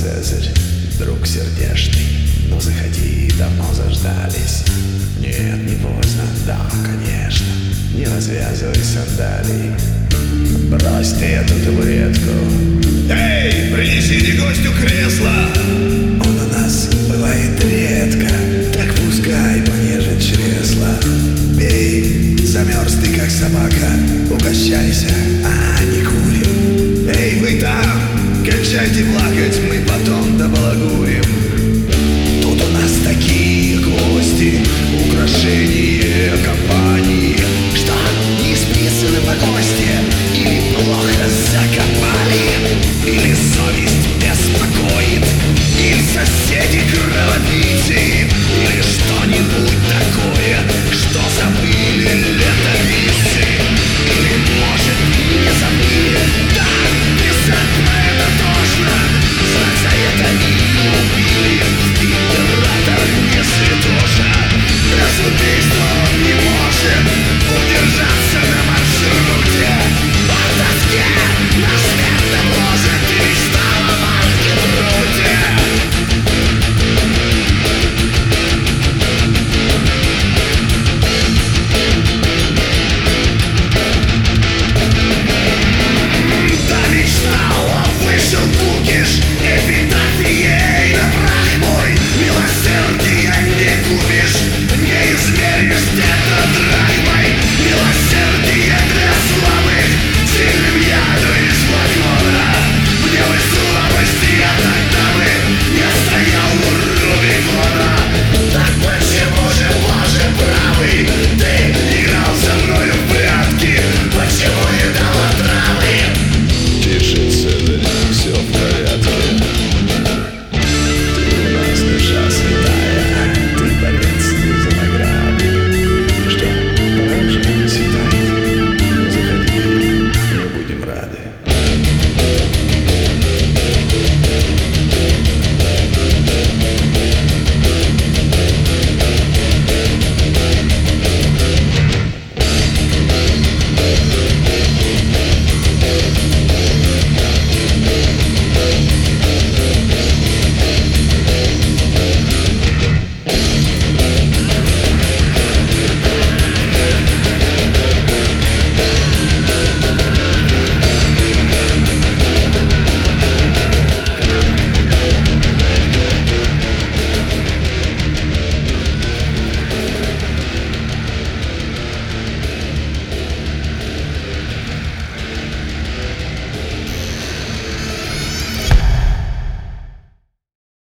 Цезарь, друг сердечный, ну заходи, давно заждались. Нет, не поздно, да, конечно, не развязывай сандалий. Брось ты эту табуретку. Эй, принесите гостю кресло. Он у нас бывает редко, так пускай понежит чресла. Пей, замерз ты как собака, угощайся, а не курим. Эй, вы там, кончайте плакать, мы потом добалагурим. Тут у нас такие гости, украшения компании, что не списаны по кости.